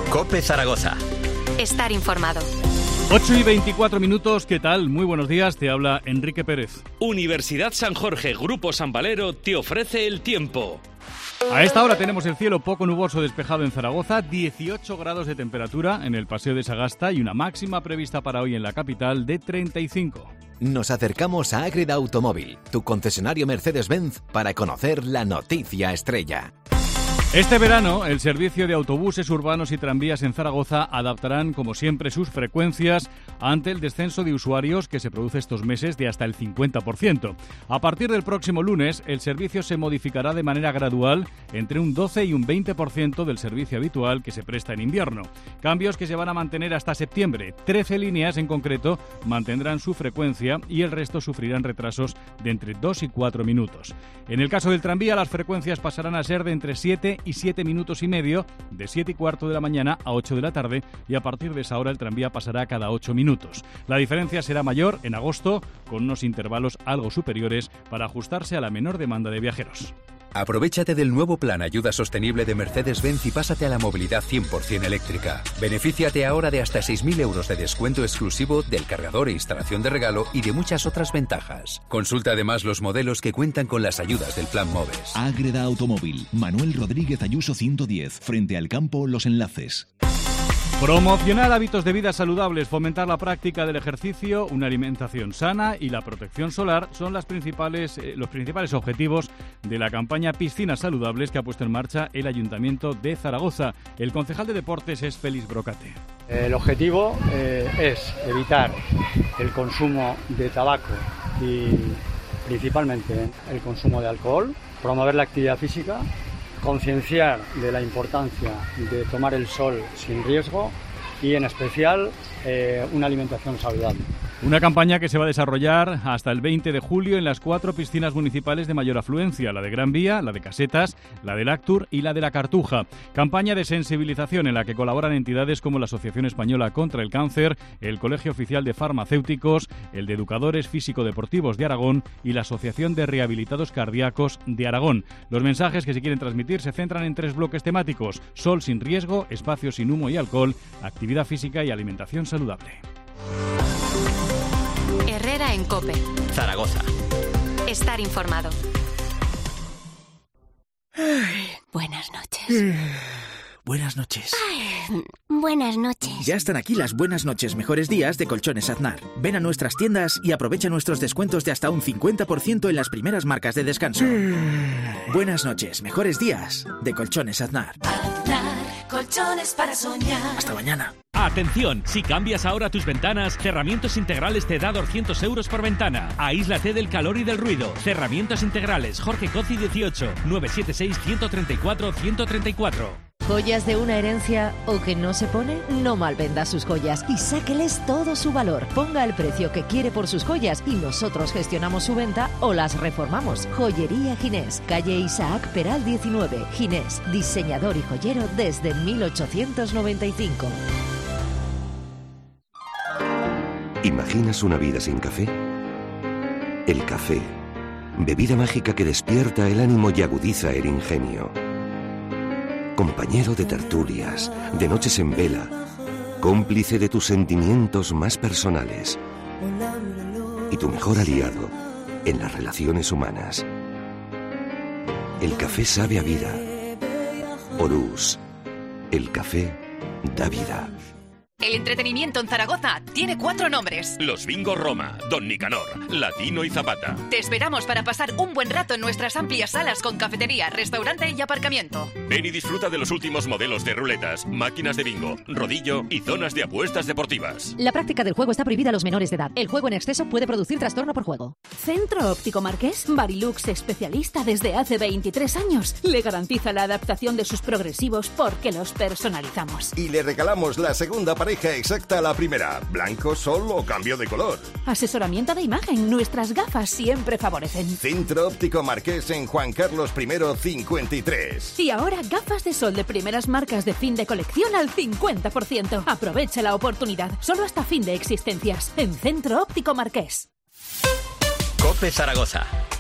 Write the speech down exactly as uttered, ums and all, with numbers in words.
COPE Zaragoza. Estar informado. ocho y veinticuatro minutos, ¿qué tal? Muy buenos días, te habla Enrique Pérez. Universidad San Jorge, Grupo San Valero, te ofrece el tiempo. A esta hora tenemos el cielo poco nuboso despejado en Zaragoza, dieciocho grados de temperatura en el Paseo de Sagasta y una máxima prevista para hoy en la capital de treinta y cinco. Nos acercamos a Ágreda Automóvil, tu concesionario Mercedes-Benz, para conocer la noticia estrella. Este verano, el servicio de autobuses urbanos y tranvías en Zaragoza adaptarán, como siempre, sus frecuencias ante el descenso de usuarios que se produce estos meses de hasta el cincuenta por ciento. A partir del próximo lunes, el servicio se modificará de manera gradual entre un doce y un veinte por ciento del servicio habitual que se presta en invierno. Cambios que se van a mantener hasta septiembre. trece líneas en concreto mantendrán su frecuencia y el resto sufrirán retrasos de entre dos y cuatro minutos. En el caso del tranvía, las frecuencias pasarán a ser de entre siete y siete minutos y medio, de siete y cuarto de la mañana a ocho de la tarde, y a partir de esa hora el tranvía pasará cada ocho minutos. La diferencia será mayor en agosto, con unos intervalos algo superiores para ajustarse a la menor demanda de viajeros. Aprovéchate del nuevo plan Ayuda Sostenible de Mercedes-Benz y pásate a la movilidad cien por ciento eléctrica. Benefíciate ahora de hasta seis mil euros de descuento exclusivo del cargador e instalación de regalo y de muchas otras ventajas. Consulta además los modelos que cuentan con las ayudas del plan MOVES. Ágreda Automóvil, Manuel Rodríguez Ayuso ciento diez, frente al campo Los Enlaces. Promocionar hábitos de vida saludables, fomentar la práctica del ejercicio, una alimentación sana y la protección solar son las principales, eh, los principales objetivos de la campaña Piscinas Saludables que ha puesto en marcha el Ayuntamiento de Zaragoza. El concejal de Deportes es Félix Brocate. El objetivo eh, es evitar el consumo de tabaco y principalmente el consumo de alcohol, promover la actividad física, concienciar de la importancia de tomar el sol sin riesgo y, en especial, eh, una alimentación saludable. Una campaña que se va a desarrollar hasta el veinte de julio en las cuatro piscinas municipales de mayor afluencia, la de Gran Vía, la de Casetas, la del Actur y la de la Cartuja. Campaña de sensibilización en la que colaboran entidades como la Asociación Española contra el Cáncer, el Colegio Oficial de Farmacéuticos, el de Educadores Físico-Deportivos de Aragón y la Asociación de Rehabilitados Cardíacos de Aragón. Los mensajes que se quieren transmitir se centran en tres bloques temáticos: sol sin riesgo, espacio sin humo y alcohol, actividad física y alimentación saludable. Herrera en COPE. Zaragoza. Estar informado. Ay, buenas noches. Buenas noches. Ay, buenas noches. Ya están aquí las buenas noches, mejores días de Colchones Aznar. Ven a nuestras tiendas y aprovecha nuestros descuentos de hasta un cincuenta por ciento en las primeras marcas de descanso. Buenas noches, mejores días de Colchones Aznar. Aznar, colchones para soñar. Hasta mañana. Atención, si cambias ahora tus ventanas, Cerramientos Integrales te da doscientos euros por ventana. Aíslate del calor y del ruido. Cerramientos Integrales, Jorge Coci dieciocho, nueve siete seis, uno tres cuatro, uno tres cuatro. ¿Joyas de una herencia o que no se pone? No malvenda sus joyas y sáqueles todo su valor. Ponga el precio que quiere por sus joyas y nosotros gestionamos su venta o las reformamos. Joyería Ginés, calle Isaac Peral diecinueve. Ginés, diseñador y joyero desde mil ochocientos noventa y cinco. ¿Imaginas una vida sin café? El café, bebida mágica que despierta el ánimo y agudiza el ingenio. Compañero de tertulias, de noches en vela, cómplice de tus sentimientos más personales y tu mejor aliado en las relaciones humanas. El café sabe a vida. Orús, el café da vida. El entretenimiento en Zaragoza tiene cuatro nombres. Los Bingo Roma, Don Nicanor, Latino y Zapata. Te esperamos para pasar un buen rato en nuestras amplias salas con cafetería, restaurante y aparcamiento. Ven y disfruta de los últimos modelos de ruletas, máquinas de bingo, rodillo y zonas de apuestas deportivas. La práctica del juego está prohibida a los menores de edad. El juego en exceso puede producir trastorno por juego. Centro Óptico Marqués, Barilux especialista desde hace veintitrés años. Le garantiza la adaptación de sus progresivos porque los personalizamos. Y le regalamos la segunda pareja exacta a la primera. Blanco, sol o cambio de color. Asesoramiento de imagen. Nuestras gafas siempre favorecen. Centro Óptico Marqués en Juan Carlos primero cincuenta y tres. Y ahora gafas de sol de primeras marcas de fin de colección al cincuenta por ciento. Aprovecha la oportunidad. Solo hasta fin de existencias. En Centro Óptico Marqués. COPE Zaragoza.